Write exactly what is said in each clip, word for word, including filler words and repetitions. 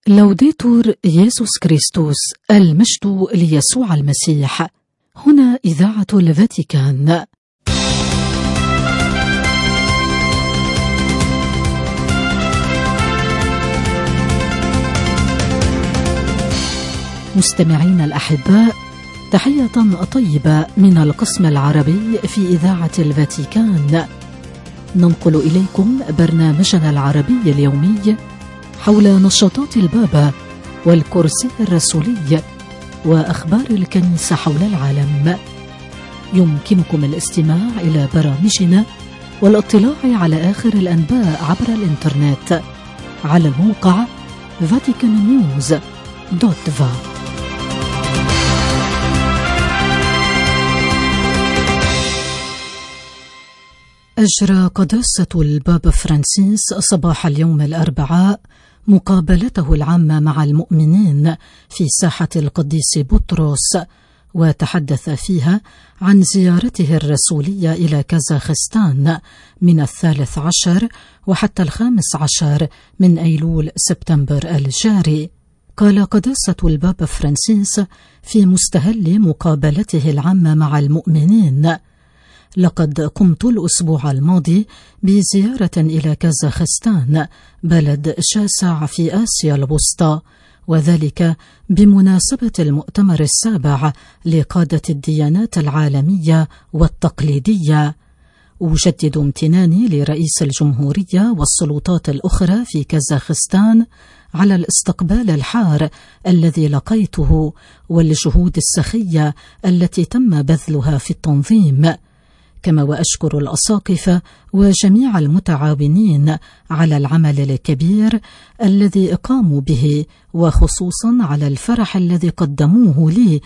لوديتور يسوع كريستوس، المجد ليسوع المسيح. هنا إذاعة الفاتيكان. مستمعين الأحباء، تحية طيبة من القسم العربي في إذاعة الفاتيكان. ننقل إليكم برنامجنا العربي اليومي حول نشاطات البابا والكرسي الرسولي وأخبار الكنيسة حول العالم. يمكنكم الاستماع إلى برامجنا والاطلاع على آخر الأنباء عبر الإنترنت على الموقع فاتيكان نيوز دوت فا. أجرى قداسة البابا فرانسيس صباح اليوم الأربعاء مقابلته العامة مع المؤمنين في ساحة القديس بطرس، وتحدث فيها عن زيارته الرسولية إلى كازاخستان من الثالث عشر وحتى الخامس عشر من أيلول سبتمبر الجاري. قال قداسة البابا فرانسيس في مستهل مقابلته العامة مع المؤمنين: لقد قمت الأسبوع الماضي بزيارة إلى كازاخستان، بلد شاسع في آسيا الوسطى، وذلك بمناسبة المؤتمر السابع لقادة الديانات العالمية والتقليدية. أجدد امتناني لرئيس الجمهورية والسلطات الأخرى في كازاخستان على الاستقبال الحار الذي لقيته والجهود السخية التي تم بذلها في التنظيم، كما وأشكر الأساقفة وجميع المتعاونين على العمل الكبير الذي قاموا به، وخصوصا على الفرح الذي قدموه لي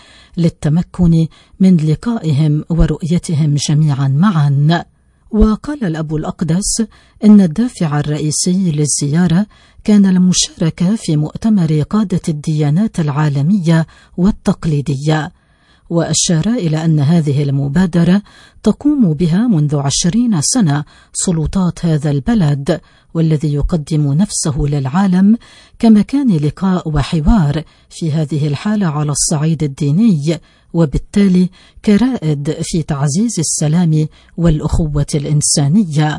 للتمكن من لقائهم ورؤيتهم جميعا معا. وقال الأب الأقدس إن الدافع الرئيسي للزيارة كان المشاركة في مؤتمر قادة الديانات العالمية والتقليدية، وأشار إلى أن هذه المبادرة تقوم بها منذ عشرين سنة سلطات هذا البلد، والذي يقدم نفسه للعالم كمكان لقاء وحوار في هذه الحالة على الصعيد الديني، وبالتالي كرائد في تعزيز السلام والأخوة الإنسانية.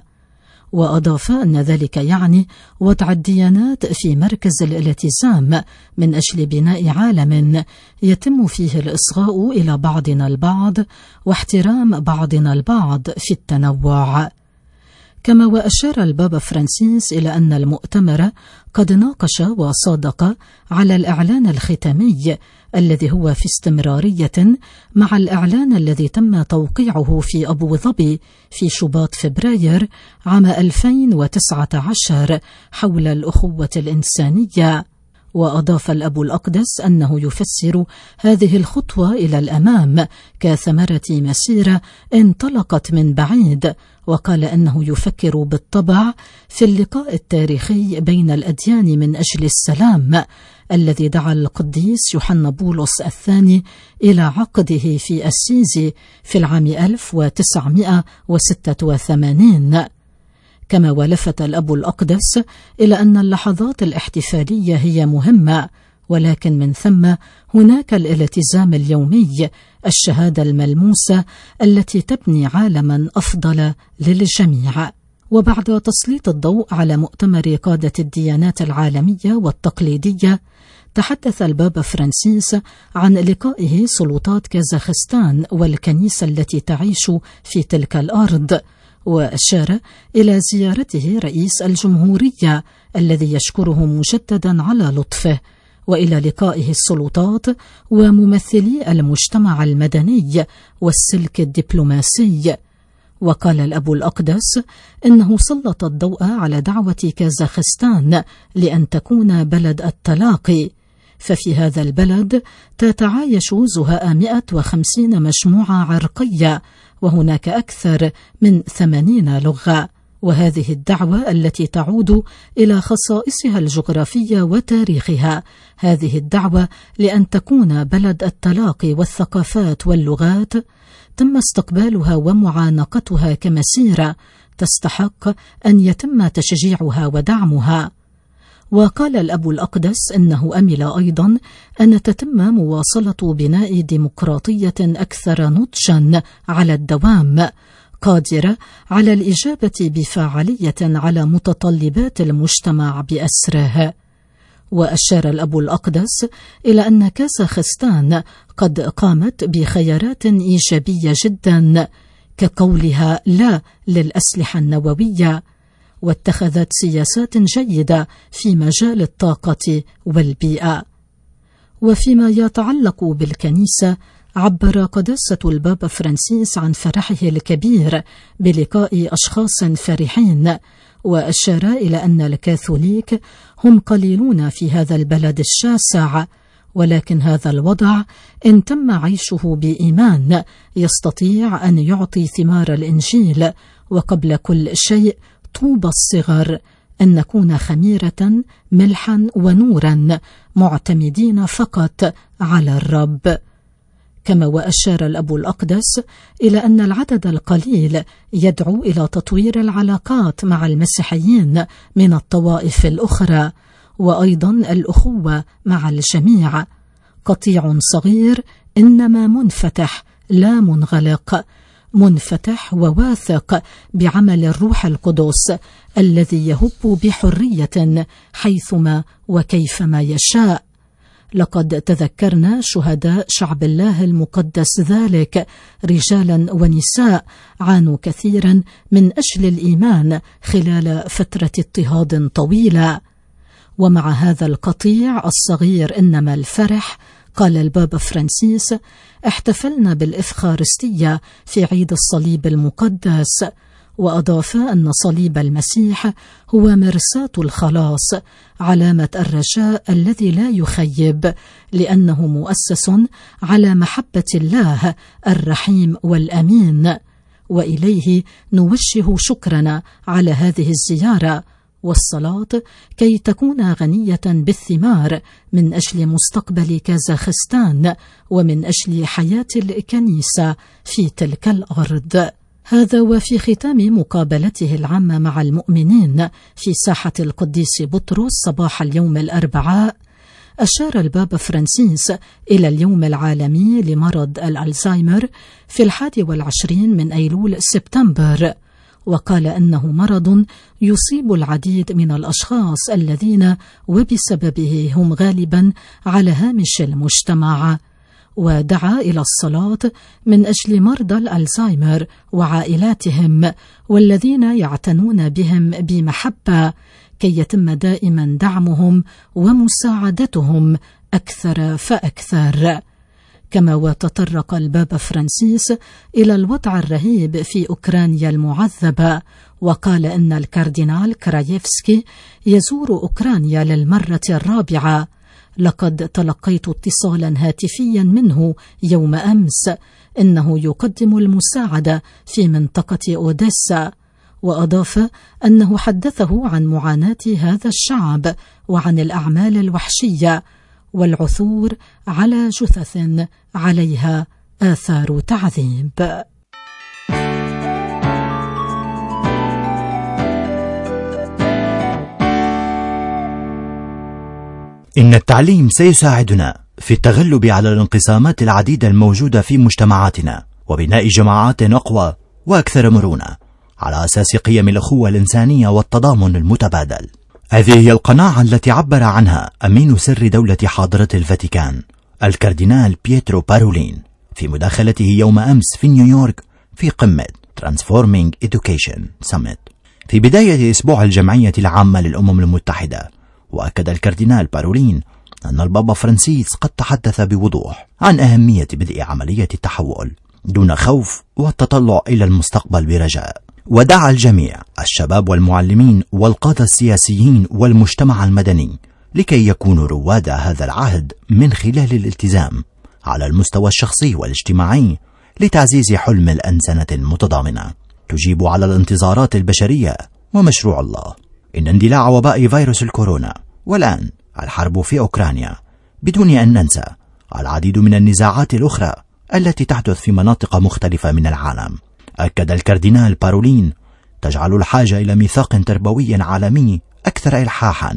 وأضاف أن ذلك يعني وضع الديانات في مركز الالتزام من أجل بناء عالم يتم فيه الإصغاء إلى بعضنا البعض واحترام بعضنا البعض في التنوع. كما وأشار البابا فرانسيس إلى أن المؤتمر قد ناقش وصادق على الإعلان الختامي الذي هو في استمرارية مع الإعلان الذي تم توقيعه في أبو ظبي في شباط فبراير عام ألفين وتسعة عشر حول الأخوة الإنسانية. وأضاف الأب الأقدس أنه يفسر هذه الخطوة إلى الأمام كثمرة مسيرة انطلقت من بعيد، وقال أنه يفكر بالطبع في اللقاء التاريخي بين الأديان من أجل السلام الذي دعا القديس يوحنا بولس الثاني إلى عقده في أسيزي في العام ألف وتسعمائة وستة وثمانين. كما ولفت الأب الأقدس إلى أن اللحظات الاحتفالية هي مهمة، ولكن من ثم هناك الالتزام اليومي، الشهادة الملموسة التي تبني عالما أفضل للجميع. وبعد تسليط الضوء على مؤتمر قادة الديانات العالمية والتقليدية، تحدث البابا فرانسيس عن لقائه سلطات كازاخستان والكنيسة التي تعيش في تلك الأرض، وأشار إلى زيارته رئيس الجمهورية الذي يشكره مجددا على لطفه، وإلى لقائه السلطات وممثلي المجتمع المدني والسلك الدبلوماسي. وقال الأب الأقدس إنه سلط الضوء على دعوة كازاخستان لأن تكون بلد التلاقي، ففي هذا البلد تتعايش زهاء مئة وخمسين مجموعة عرقية، وهناك أكثر من ثمانين لغة، وهذه الدعوة التي تعود إلى خصائصها الجغرافية وتاريخها، هذه الدعوة لأن تكون بلد التلاقي والثقافات واللغات تم استقبالها ومعانقتها كمسيرة تستحق أن يتم تشجيعها ودعمها. وقال الأب الأقدس إنه أمل أيضا أن تتم مواصلة بناء ديمقراطية أكثر نضجا على الدوام، قادرة على الإجابة بفاعلية على متطلبات المجتمع بأسره. وأشار الأب الأقدس إلى أن كازاخستان قد قامت بخيارات إيجابية جدا، كقولها لا للأسلحة النووية، واتخذت سياسات جيدة في مجال الطاقة والبيئة. وفيما يتعلق بالكنيسة، عبر قداسة البابا فرانسيس عن فرحه الكبير بلقاء أشخاص فرحين، وأشار إلى أن الكاثوليك هم قليلون في هذا البلد الشاسع، ولكن هذا الوضع إن تم عيشه بإيمان يستطيع أن يعطي ثمار الإنجيل، وقبل كل شيء طوبى الصغر أن نكون خميرة ملحا ونورا معتمدين فقط على الرب. كما وأشار الأب الأقدس إلى أن العدد القليل يدعو إلى تطوير العلاقات مع المسيحيين من الطوائف الأخرى، وأيضا الأخوة مع الجميع. قطيع صغير إنما منفتح لا منغلق، منفتح وواثق بعمل الروح القدس الذي يهب بحرية حيثما وكيفما يشاء. لقد تذكرنا شهداء شعب الله المقدس ذلك، رجالا ونساء عانوا كثيرا من أجل الإيمان خلال فترة اضطهاد طويلة. ومع هذا القطيع الصغير إنما الفرح، قال البابا فرانسيس: احتفلنا بالإفخارستية في عيد الصليب المقدس. وأضاف أن صليب المسيح هو مرساة الخلاص، علامة الرجاء الذي لا يخيب، لأنه مؤسس على محبة الله الرحيم والأمين. وإليه نوجه شكرنا على هذه الزيارة والصلاة كي تكون غنية بالثمار من أجل مستقبل كازاخستان ومن أجل حياة الكنيسة في تلك الأرض. هذا وفي ختام مقابلته العامة مع المؤمنين في ساحة القديس بطرس صباح اليوم الأربعاء، أشار البابا فرانسيس إلى اليوم العالمي لمرض الألزهايمر في الحادي والعشرين من أيلول سبتمبر، وقال أنه مرض يصيب العديد من الأشخاص الذين وبسببه هم غالبا على هامش المجتمع، ودعا إلى الصلاة من أجل مرضى الألزهايمر وعائلاتهم والذين يعتنون بهم بمحبة، كي يتم دائما دعمهم ومساعدتهم أكثر فأكثر. كما وتطرق البابا فرانسيس إلى الوضع الرهيب في أوكرانيا المعذبة، وقال إن الكاردينال كرايفسكي يزور أوكرانيا للمرة الرابعة. لقد تلقيت اتصالا هاتفيا منه يوم أمس، إنه يقدم المساعدة في منطقة أوديسا. وأضاف أنه حدثه عن معاناة هذا الشعب وعن الأعمال الوحشية والعثور على جثث عليها آثار تعذيب. إن التعليم سيساعدنا في التغلب على الانقسامات العديدة الموجودة في مجتمعاتنا وبناء جماعات أقوى وأكثر مرونة على أساس قيم الأخوة الإنسانية والتضامن المتبادل. هذه هي القناعة التي عبر عنها أمين سر دولة حاضرة الفاتيكان الكاردينال بيترو بارولين في مداخلته يوم أمس في نيويورك في قمة Transforming Education Summit في بداية أسبوع الجمعية العامة للأمم المتحدة. وأكد الكاردينال بارولين أن البابا فرانسيس قد تحدث بوضوح عن أهمية بدء عملية التحول دون خوف والتطلع إلى المستقبل برجاء، ودعا الجميع الشباب والمعلمين والقادة السياسيين والمجتمع المدني لكي يكونوا رواد هذا العهد من خلال الالتزام على المستوى الشخصي والاجتماعي لتعزيز حلم الأنسنة المتضامنة تجيب على الانتظارات البشرية ومشروع الله. إن اندلاع وباء فيروس الكورونا والآن الحرب في أوكرانيا بدون أن ننسى العديد من النزاعات الأخرى التي تحدث في مناطق مختلفة من العالم، أكد الكاردينال بارولين، تجعل الحاجة إلى ميثاق تربوي عالمي أكثر إلحاحا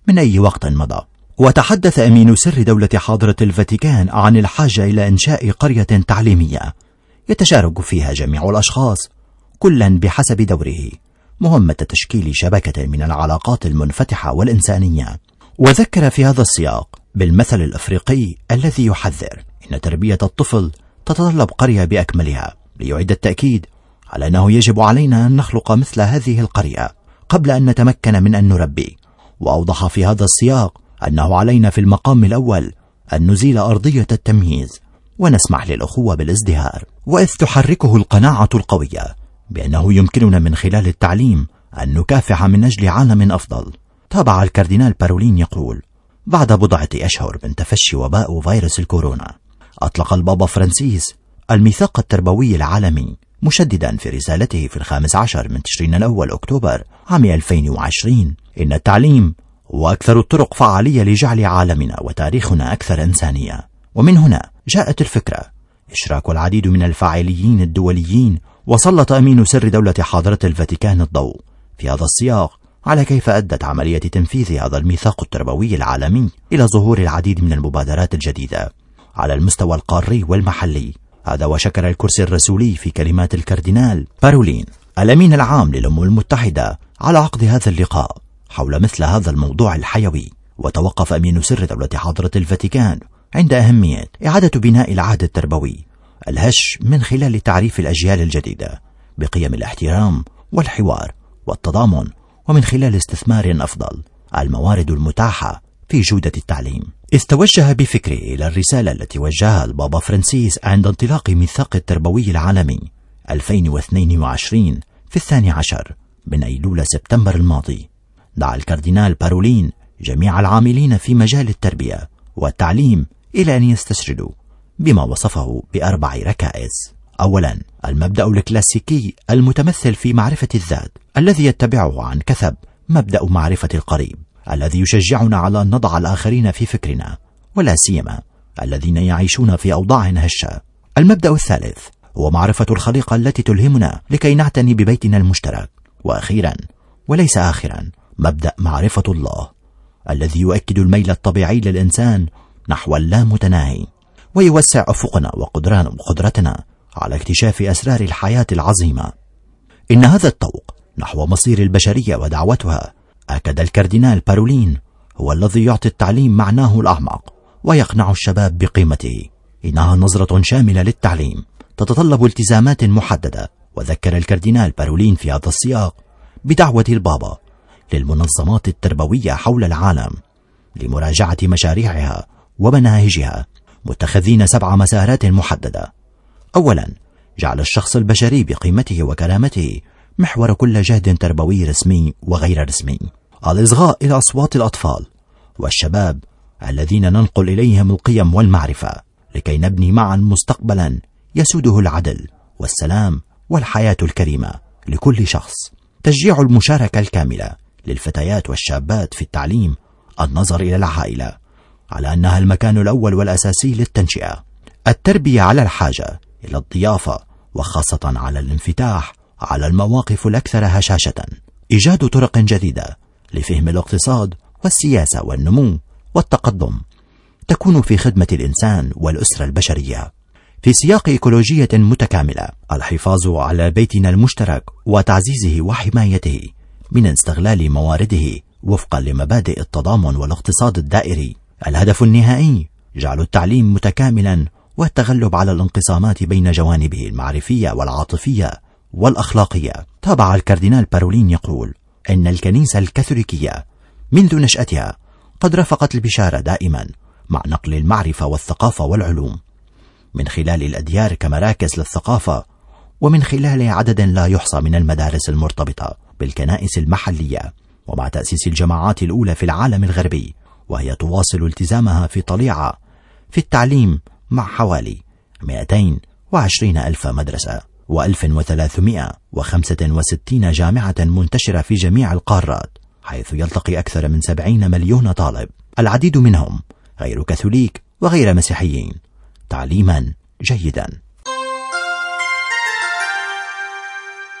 من أي وقت مضى. وتحدث أمين سر دولة حاضرة الفاتيكان عن الحاجة إلى إنشاء قرية تعليمية يتشارك فيها جميع الأشخاص كلا بحسب دوره مهمة تشكيل شبكة من العلاقات المنفتحة والإنسانية. وذكر في هذا السياق بالمثل الأفريقي الذي يحذر إن تربية الطفل تتطلب قرية بأكملها، ليعيد التأكيد على أنه يجب علينا أن نخلق مثل هذه القرية قبل أن نتمكن من أن نربي. وأوضح في هذا السياق أنه علينا في المقام الأول أن نزيل أرضية التمييز ونسمح للأخوة بالازدهار. وإذ تحركه القناعة القوية بأنه يمكننا من خلال التعليم أن نكافح من أجل عالم أفضل، تابع الكاردينال بارولين يقول: بعد بضعة أشهر من تفشي وباء فيروس الكورونا، أطلق البابا فرانسيس الميثاق التربوي العالمي، مشددا في رسالته في الخامس عشر من تشرين الأول أكتوبر عام ألفين وعشرين إن التعليم هو أكثر الطرق فعالية لجعل عالمنا وتاريخنا أكثر إنسانية. ومن هنا جاءت الفكرة إشراك العديد من الفاعليين الدوليين. وسلط أمين سر دولة حاضرة الفاتيكان الضوء في هذا السياق على كيف أدت عملية تنفيذ هذا الميثاق التربوي العالمي إلى ظهور العديد من المبادرات الجديدة على المستوى القاري والمحلي. هذا وشكر الكرسي الرسولي في كلمات الكاردينال بارولين الأمين العام للأمم المتحدة على عقد هذا اللقاء حول مثل هذا الموضوع الحيوي. وتوقف أمين سر دولة حاضرة الفاتيكان عند أهمية إعادة بناء العهد التربوي الهش من خلال تعريف الأجيال الجديدة بقيم الاحترام والحوار والتضامن، ومن خلال استثمار أفضل الموارد المتاحة في جودة التعليم. إذ توجه بفكره إلى الرسالة التي وجهها البابا فرانسيس عند انطلاق ميثاق التربوي العالمي ألفين واثنين وعشرين في الثاني عشر من أيلول سبتمبر الماضي. دعا الكاردينال بارولين جميع العاملين في مجال التربية والتعليم إلى أن يستشهدوا بما وصفه بأربع ركائز. أولا، المبدأ الكلاسيكي المتمثل في معرفة الذات الذي يتبعه عن كثب مبدأ معرفة القريب الذي يشجعنا على أن نضع الآخرين في فكرنا، ولا سيما الذين يعيشون في أوضاع هشة. المبدأ الثالث هو معرفة الخليقة التي تلهمنا لكي نعتني ببيتنا المشترك. وأخيرا وليس آخرا، مبدأ معرفة الله الذي يؤكد الميل الطبيعي للإنسان نحو اللامتناهي ويوسع أفقنا وقدرتنا على اكتشاف أسرار الحياة العظيمة. إن هذا الطوق نحو مصير البشرية ودعوتها، أكد الكاردينال بارولين، هو الذي يعطي التعليم معناه الأعمق ويقنع الشباب بقيمته. إنها نظرة شاملة للتعليم تتطلب التزامات محددة. وذكر الكاردينال بارولين في هذا السياق بدعوة البابا للمنظمات التربوية حول العالم لمراجعة مشاريعها ومناهجها، متخذين سبع مسارات محددة. أولا، جعل الشخص البشري بقيمته وكرامته محور كل جهد تربوي رسمي وغير رسمي. الإصغاء إلى أصوات الأطفال والشباب الذين ننقل إليهم القيم والمعرفة لكي نبني معا مستقبلا يسوده العدل والسلام والحياة الكريمة لكل شخص. تشجيع المشاركة الكاملة للفتيات والشابات في التعليم. النظر إلى العائلة على أنها المكان الأول والأساسي للتنشئة. التربية على الحاجة إلى الضيافة، وخاصة على الانفتاح على المواقف الأكثر هشاشة. إيجاد طرق جديدة لفهم الاقتصاد والسياسة والنمو والتقدم تكون في خدمة الإنسان والأسرة البشرية في سياق إيكولوجية متكاملة. الحفاظ على بيتنا المشترك وتعزيزه وحمايته من استغلال موارده وفقا لمبادئ التضامن والاقتصاد الدائري. الهدف النهائي جعل التعليم متكاملا والتغلب على الانقسامات بين جوانبه المعرفية والعاطفية والأخلاقية. تابع الكاردينال بارولين يقول إن الكنيسة الكاثوليكية منذ نشأتها قد رافقت البشارة دائما مع نقل المعرفة والثقافة والعلوم من خلال الأديار كمراكز للثقافة، ومن خلال عدد لا يحصى من المدارس المرتبطة بالكنائس المحلية، ومع تأسيس الجماعات الأولى في العالم الغربي، وهي تواصل التزامها في طليعة في التعليم مع حوالي مئتين وعشرين ألف مدرسة وألف وثلاثمئة وخمسة وستين جامعة منتشرة في جميع القارات، حيث يلتقي أكثر من سبعين مليون طالب، العديد منهم غير كاثوليك وغير مسيحيين، تعليما جيدا.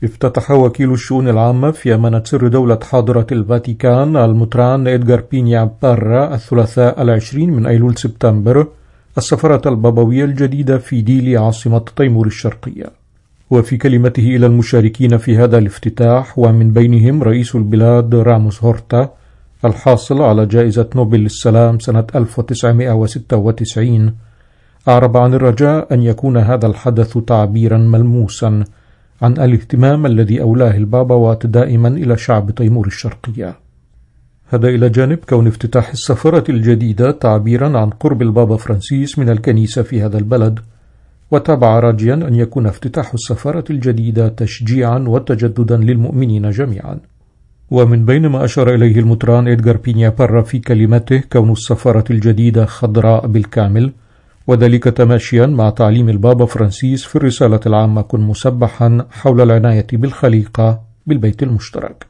افتتح وكيل الشؤون العامة في أمانة سر دولة حاضرة الفاتيكان المطران إدغار بينيا بارا الثلاثاء العشرين من أيلول سبتمبر السفارة البابوية الجديدة في ديلي عاصمة تيمور الشرقية. وفي كلمته إلى المشاركين في هذا الافتتاح ومن بينهم رئيس البلاد راموس هورتا الحاصل على جائزة نوبل للسلام سنة ألف وتسعمائة وستة وتسعين، أعرب عن الرجاء أن يكون هذا الحدث تعبيرا ملموسا عن الاهتمام الذي أولاه البابوات دائما إلى شعب تيمور الشرقية. هذا إلى جانب كون افتتاح السفارة الجديدة تعبيرا عن قرب البابا فرانسيس من الكنيسة في هذا البلد، وتابع راجيا أن يكون افتتاح السفارة الجديدة تشجيعا وتجددا للمؤمنين جميعا. ومن بين ما أشار إليه المطران إدغار بينيا بارا في كلمته كون السفارة الجديدة خضراء بالكامل، وذلك تماشيا مع تعليم البابا فرانسيس في الرسالة العامة كن مسبحا حول العناية بالخليقة بالبيت المشترك.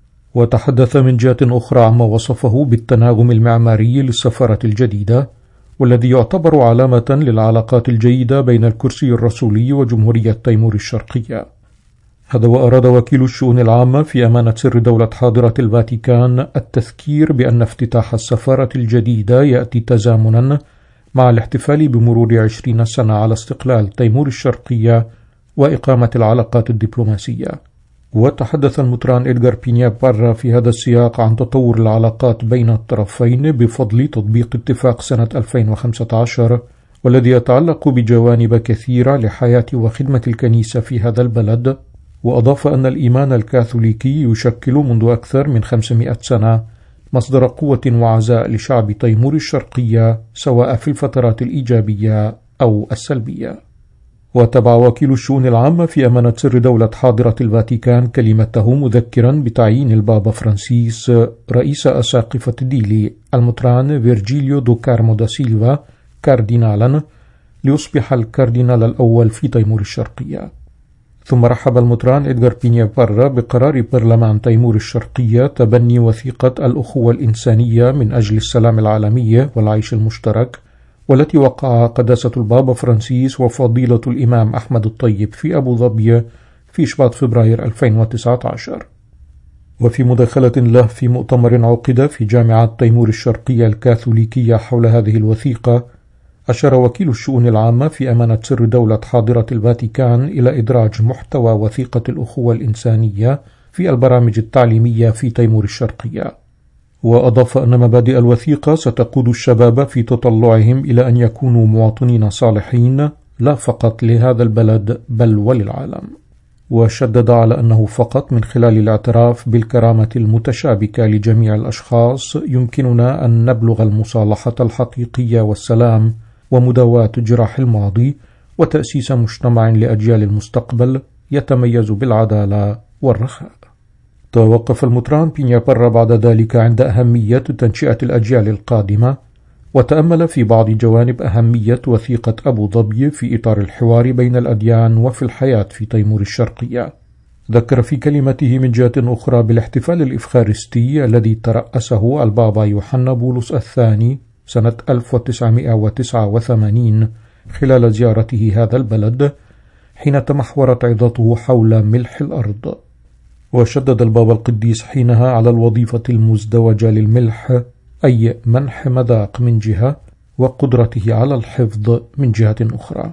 وتحدث من جهة أخرى عما وصفه بالتناغم المعماري للسفارة الجديدة، والذي يعتبر علامة للعلاقات الجيدة بين الكرسي الرسولي وجمهورية تيمور الشرقية. هذا وأراد وكيل الشؤون العامة في أمانة سر دولة حاضرة الفاتيكان التذكير بأن افتتاح السفارة الجديدة يأتي تزامنا مع الاحتفال بمرور عشرين سنة على استقلال تيمور الشرقية وإقامة العلاقات الدبلوماسية. وتحدث المطران إدغار بينيا بارا في هذا السياق عن تطور العلاقات بين الطرفين بفضل تطبيق اتفاق سنة ألفين وخمسة عشر، والذي يتعلق بجوانب كثيرة لحياة وخدمة الكنيسة في هذا البلد. وأضاف أن الإيمان الكاثوليكي يشكل منذ أكثر من خمسمائة سنة مصدر قوة وعزاء لشعب تيمور الشرقية سواء في الفترات الإيجابية أو السلبية. وتبع وكيل الشؤون العامة في أمانة سر دولة حاضرة الفاتيكان كلمته مذكرا بتعيين البابا فرانسيس رئيس أساقفة ديلي المطران فيرجيليو دو كارمو دا سيلفا كاردينالا ليصبح الكاردينال الأول في تيمور الشرقية. ثم رحب المطران إدغار بينيا بارا بقرار برلمان تيمور الشرقية تبني وثيقة الأخوة الإنسانية من أجل السلام العالمي والعيش المشترك، والتي وقعها قداسة البابا فرانسيس وفضيلة الإمام أحمد الطيب في أبو ظبي في شباط فبراير ألفين وتسعة عشر. وفي مداخلة له في مؤتمر عقد في جامعة تيمور الشرقية الكاثوليكية حول هذه الوثيقة، أشار وكيل الشؤون العامة في أمانة سر دولة حاضرة الفاتيكان إلى إدراج محتوى وثيقة الأخوة الإنسانية في البرامج التعليمية في تيمور الشرقية. وأضاف أن مبادئ الوثيقة ستقود الشباب في تطلعهم إلى أن يكونوا مواطنين صالحين لا فقط لهذا البلد بل وللعالم. وشدد على أنه فقط من خلال الاعتراف بالكرامة المتشابكة لجميع الأشخاص يمكننا أن نبلغ المصالحة الحقيقية والسلام ومداواة جراح الماضي وتأسيس مجتمع لأجيال المستقبل يتميز بالعدالة والرخاء. توقف المطران بينيا بارا بعد ذلك عند أهمية تنشئة الأجيال القادمة، وتأمل في بعض جوانب أهمية وثيقة أبو ظبي في إطار الحوار بين الأديان وفي الحياة في تيمور الشرقية. ذكر في كلمته من جهة أخرى بالاحتفال الإفخارستي الذي ترأسه البابا يوحنا بولس الثاني سنة ألف وتسعمائة وتسعة وثمانين خلال زيارته هذا البلد، حين تمحورت عظته حول ملح الأرض. وشدد البابا القديس حينها على الوظيفة المزدوجة للملح، أي منح مذاق من جهة وقدرته على الحفظ من جهة أخرى.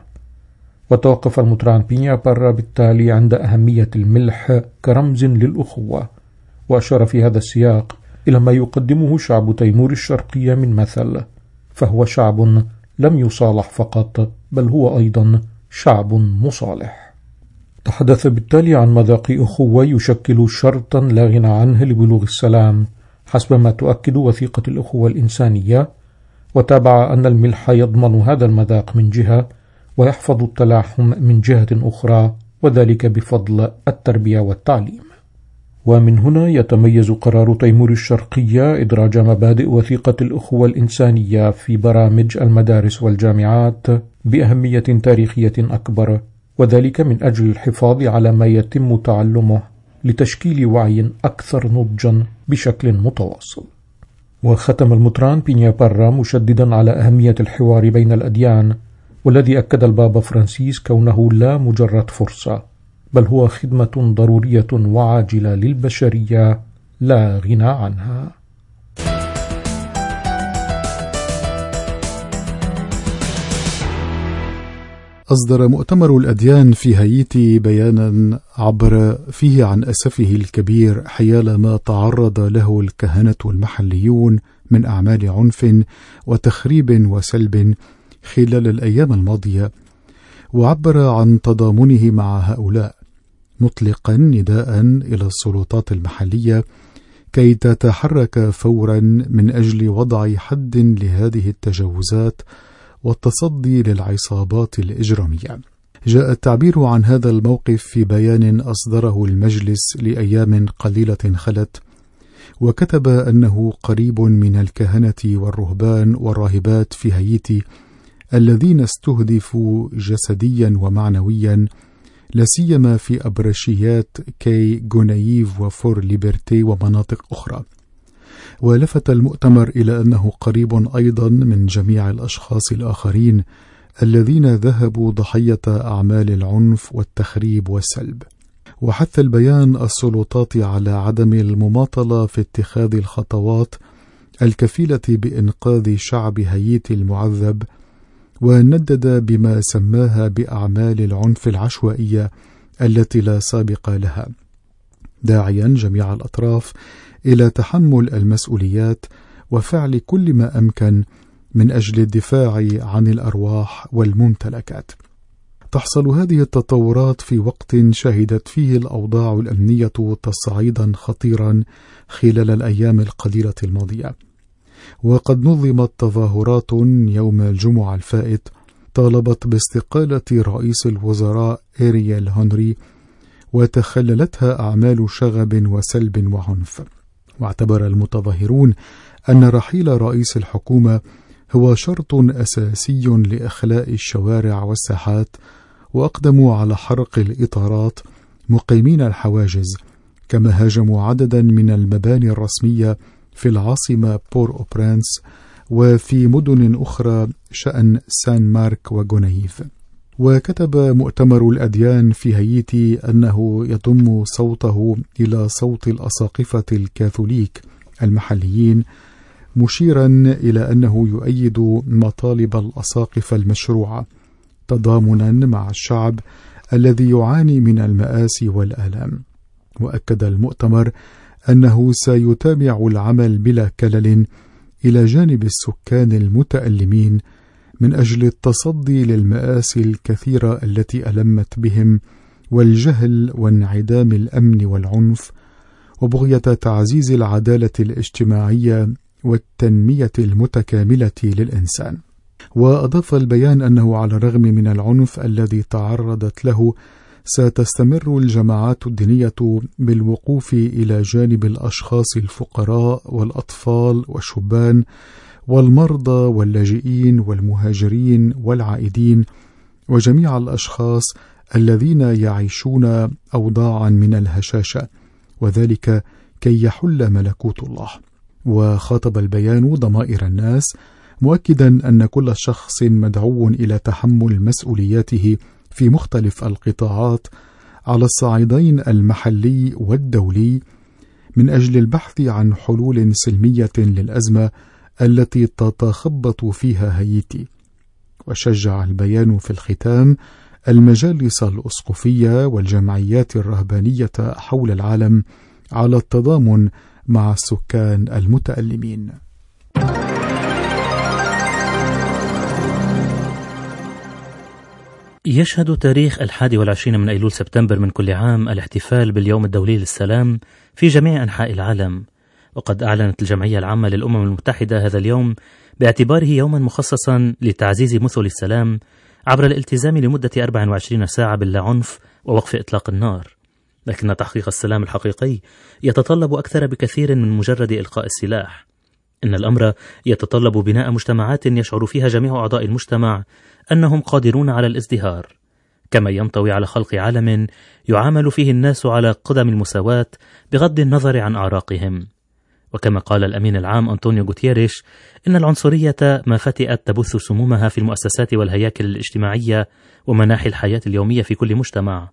وتوقف المطران بينيا بارا بالتالي عند أهمية الملح كرمز للأخوة، وأشار في هذا السياق إلى ما يقدمه شعب تيمور الشرقية من مثل، فهو شعب لم يصالح فقط بل هو أيضا شعب مصالح. تحدث بالتالي عن مذاق أخوة يشكل شرطا لا غنى عنه لبلوغ السلام حسب ما تؤكد وثيقة الأخوة الإنسانية، وتابع أن الملح يضمن هذا المذاق من جهة ويحفظ التلاحم من جهة أخرى، وذلك بفضل التربية والتعليم. ومن هنا يتميز قرار تيمور الشرقية إدراج مبادئ وثيقة الأخوة الإنسانية في برامج المدارس والجامعات بأهمية تاريخية أكبر، وذلك من أجل الحفاظ على ما يتم تعلمه لتشكيل وعي أكثر نضجا بشكل متواصل. وختم المطران بينيا بارا مشددا على أهمية الحوار بين الأديان، والذي أكد البابا فرانسيس كونه لا مجرد فرصة بل هو خدمة ضرورية وعاجلة للبشرية لا غنى عنها. أصدر مؤتمر الأديان في هايتي بيانا عبر فيه عن أسفه الكبير حيال ما تعرض له الكهنة المحليون من أعمال عنف وتخريب وسلب خلال الأيام الماضية، وعبر عن تضامنه مع هؤلاء، مطلقا نداء إلى السلطات المحلية كي تتحرك فورا من أجل وضع حد لهذه التجاوزات والتصدي للعصابات الإجرامية. جاء التعبير عن هذا الموقف في بيان أصدره المجلس لأيام قليلة خلت، وكتب أنه قريب من الكهنة والرهبان والراهبات في هايتي الذين استهدفوا جسديا ومعنويا، لاسيما في أبرشيات كي جونايف وفور ليبرتي ومناطق أخرى. ولفت المؤتمر إلى أنه قريب أيضا من جميع الأشخاص الآخرين الذين ذهبوا ضحية أعمال العنف والتخريب والسلب. وحث البيان السلطات على عدم المماطلة في اتخاذ الخطوات الكفيلة بإنقاذ شعب هايتي المعذب، وندد بما سماها بأعمال العنف العشوائية التي لا سابق لها، داعيا جميع الأطراف إلى تحمل المسؤوليات وفعل كل ما أمكن من أجل الدفاع عن الأرواح والممتلكات. تحصل هذه التطورات في وقت شهدت فيه الأوضاع الأمنية تصعيدا خطيرا خلال الأيام القليلة الماضية، وقد نظمت تظاهرات يوم الجمعة الفائت طالبت باستقالة رئيس الوزراء إريال هنري، وتخللتها أعمال شغب وسلب وعنف. واعتبر المتظاهرون أن رحيل رئيس الحكومة هو شرط أساسي لإخلاء الشوارع والساحات، وأقدموا على حرق الإطارات مقيمين الحواجز، كما هاجموا عددا من المباني الرسمية في العاصمة بور أو برانس وفي مدن أخرى شأن سان مارك وجونايف. وكتب مؤتمر الأديان في هايتي أنه يضم صوته إلى صوت الأساقفة الكاثوليك المحليين، مشيرا إلى أنه يؤيد مطالب الأساقفة المشروعة تضامنا مع الشعب الذي يعاني من المآسي والآلام. وأكد المؤتمر أنه سيتابع العمل بلا كلل إلى جانب السكان المتألمين من أجل التصدي للمآسي الكثيرة التي ألمت بهم، والجهل وانعدام الأمن والعنف، وبغية تعزيز العدالة الاجتماعية والتنمية المتكاملة للإنسان. وأضاف البيان أنه على الرغم من العنف الذي تعرضت له، ستستمر الجماعات الدينية بالوقوف إلى جانب الأشخاص الفقراء والأطفال والشبان والمرضى واللاجئين والمهاجرين والعائدين وجميع الأشخاص الذين يعيشون أوضاعا من الهشاشة، وذلك كي يحل ملكوت الله. وخاطب البيان ضمائر الناس، مؤكدا أن كل شخص مدعو إلى تحمل مسؤولياته في مختلف القطاعات على الصعيدين المحلي والدولي من أجل البحث عن حلول سلمية للأزمة التي تتخبط فيها هايتي. وشجع البيان في الختام المجالس الأسقفية والجمعيات الرهبانية حول العالم على التضامن مع السكان المتألمين. يشهد تاريخ الحادي والعشرين من أيلول سبتمبر من كل عام الاحتفال باليوم الدولي للسلام في جميع أنحاء العالم، وقد أعلنت الجمعية العامة للأمم المتحدة هذا اليوم باعتباره يوما مخصصا لتعزيز مثل السلام عبر الالتزام لمدة أربع وعشرين ساعة باللاعنف ووقف إطلاق النار. لكن تحقيق السلام الحقيقي يتطلب أكثر بكثير من مجرد إلقاء السلاح. إن الأمر يتطلب بناء مجتمعات يشعر فيها جميع أعضاء المجتمع أنهم قادرون على الازدهار، كما ينطوي على خلق عالم يعامل فيه الناس على قدم المساواة بغض النظر عن أعراقهم. وكما قال الأمين العام أنطونيو غوتيريش، إن العنصرية ما فتئت تبث سمومها في المؤسسات والهياكل الاجتماعية ومناحي الحياة اليومية في كل مجتمع،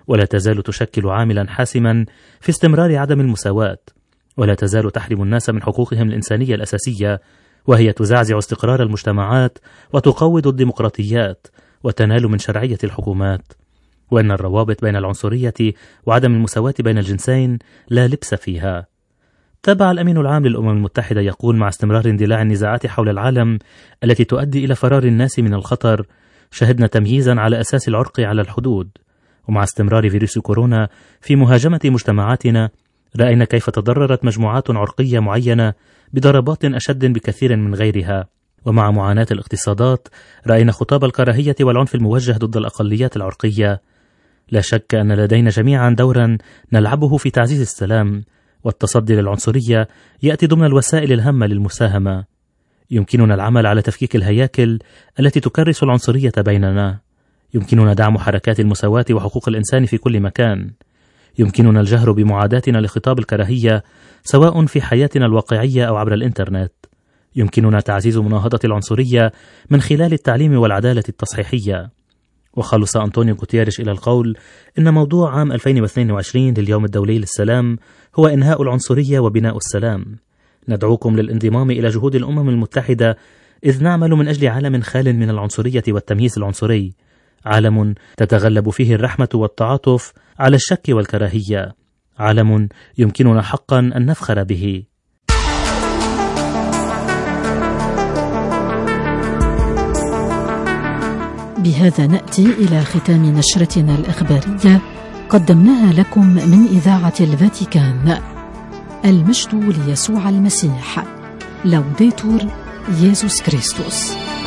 ولا تزال تشكل عاملا حاسما في استمرار عدم المساواة، ولا تزال تحرم الناس من حقوقهم الإنسانية الأساسية، وهي تزعزع استقرار المجتمعات وتقوض الديمقراطيات وتنال من شرعية الحكومات، وأن الروابط بين العنصرية وعدم المساواة بين الجنسين لا لبس فيها. تابع الأمين العام للأمم المتحدة يقول: مع استمرار اندلاع النزاعات حول العالم التي تؤدي إلى فرار الناس من الخطر، شهدنا تمييزا على أساس العرق على الحدود، ومع استمرار فيروس كورونا في مهاجمة مجتمعاتنا رأينا كيف تضررت مجموعات عرقية معينة بضربات أشد بكثير من غيرها، ومع معاناة الاقتصادات رأينا خطاب الكراهية والعنف الموجه ضد الأقليات العرقية. لا شك أن لدينا جميعا دورا نلعبه في تعزيز السلام، والتصدي للعنصرية يأتي ضمن الوسائل الهامة للمساهمة. يمكننا العمل على تفكيك الهياكل التي تكرس العنصرية بيننا، يمكننا دعم حركات المساواة وحقوق الإنسان في كل مكان، يمكننا الجهر بمعاداتنا لخطاب الكراهية سواء في حياتنا الواقعية أو عبر الإنترنت، يمكننا تعزيز مناهضة العنصرية من خلال التعليم والعدالة التصحيحية. وخلص أنطونيو غوتيريش إلى القول إن موضوع عام ألفين واثنين وعشرين لليوم الدولي للسلام هو إنهاء العنصرية وبناء السلام. ندعوكم للانضمام إلى جهود الأمم المتحدة، إذ نعمل من أجل عالم خال من العنصرية والتمييز العنصري، عالم تتغلب فيه الرحمة والتعاطف على الشك والكراهية، عالم يمكننا حقا أن نفخر به. بهذا نأتي إلى ختام نشرتنا الإخبارية، قدمناها لكم من إذاعة الفاتيكان. المجد ليسوع المسيح. لوديتور يسوع كريستوس.